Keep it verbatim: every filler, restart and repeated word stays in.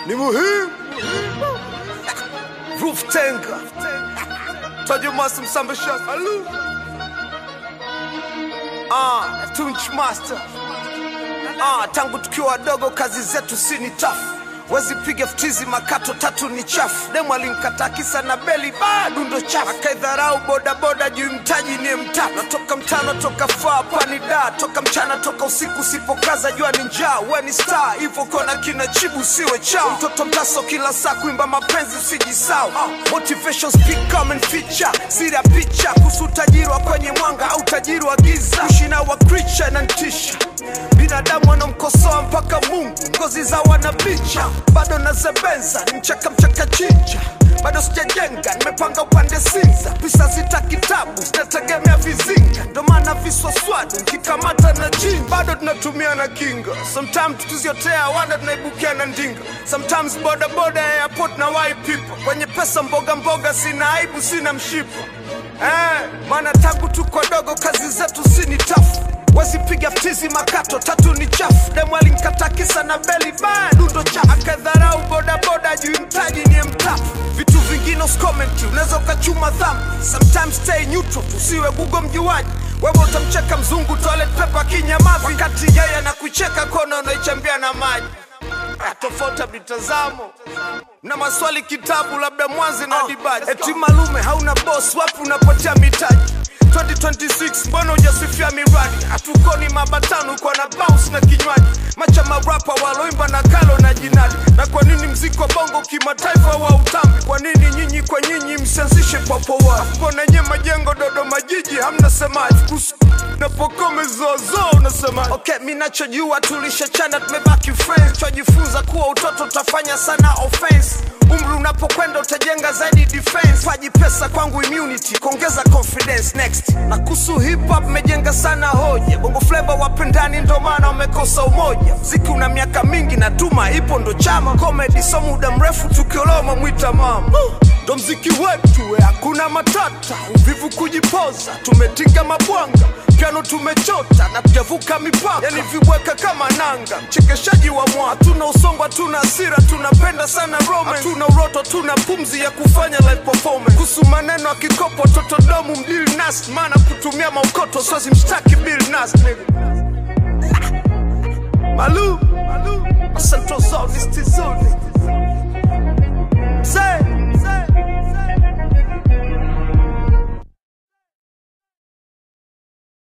ni muhimu. Roof Tenga Taji Master Msamba Shaz Alu Ah, Tunch Master Ah, tangu tukiwa wadogo kazi zetu si ni tough. Wezi piga ftizi makato tatu ni chafu. Demu alinkata kisa na beli bado ndo chafu. Akaidharau boda boda juu mtaji ni mtatu. Natoka mtano toka faa pani da. Toka mchana toka usiku sipokaza jua ni njaa. We ni star hivyo kona kina chibu siwe chao. Mtoto mtaso kila saa kuimba mapenzi usijisau. Motivation speak come and feature. Siri ya picha kuhusu utajiri wa kwenye mwanga au utajiri wa giza. Kushina wa creature na ntisha. Binadamu wanamkosoa mpaka Mungu. Ngozi za wanabicha. Bado nazebenza, ni mchaka mchaka chicha. Bado sijajenga, nimepanga upande Sinza. Pisa zita kitabu, sinategemea vizinga. Ndo maana viswa swadu, nkikamata na jini. Bado tunatumia na kinga. Sometimes tutuziotea wanda tunaibukia na ndinga. Sometimes boda boda airport na white people. Kwenye pesa mboga mboga sina aibu sina mshipa. Eh, maana tangu tuko dogo kazi zetu si ni tafu. Wezi piga ftizi makato tatu ni chafu. Demu alinkata kisa na beli bado ndo chafu. Akadharau boda boda juu mtaji ni mtafu. Vitu vingine uskomenti unaweza ukachuma dhambi. Sometimes stay neutral tusiwe Google mjuaji. Wewe utamcheka mzungu toilet paper kinyamavi. Wakati yeye anakucheka kona unaichambia na maji. Tofauta mitazamo na maswali kitabu labda mwanzi na dibaji. Eti malume hauna boss wapi unapotea mitaji. twenty twenty-six mbona hujasifia miradi. Hatukoni mabatano kwa na bounce na kinywaji. Macha marapa waloimba na kalo na jinadi. Na kwa nini mziki wa bongo kimataifa wa utambi. Kwa nini nyinyi kwa nyinyi msianzishe papo wa. Mbona nye majengo Dodoma jiji hamna semaji. Kusu na pokome zozo unasemaji. Okay mi nachojua tulishachana tumebaki friends. Chojifunza kuwa utoto utafanya sana offense. Umri unapokwenda utajenga zaidi defense. Faji pesa kwangu immunity, kuongeza confidence next. Na kuhusu hip hop mejenga sana hoja. Bongo flavor wapendani ndo maana wamekosa umoja. Mziki una miaka mingi na tuma ipo ndo chama. Comedy so muda mrefu tukioloma mwita mama. Ndo mziki wetu hakuna matata. Uvivu kujipoza, tumetinga mabwanga. Piano tumechota na tujavuka mipaka. Yani viweka kama nanga, mchekeshaji wa mwa. Hatuna usongwa, tuna hasira, tunapenda sana romance. Hatuna uroto, tuna pumzi ya kufanya live performance. Kuhusu maneno ya kikopo, toto domu mdili nas. Mana kutumia maukoto, sozi mshtaki Bill Nas nigga. Malu, Malu, Santo Zone, Isti Zone Say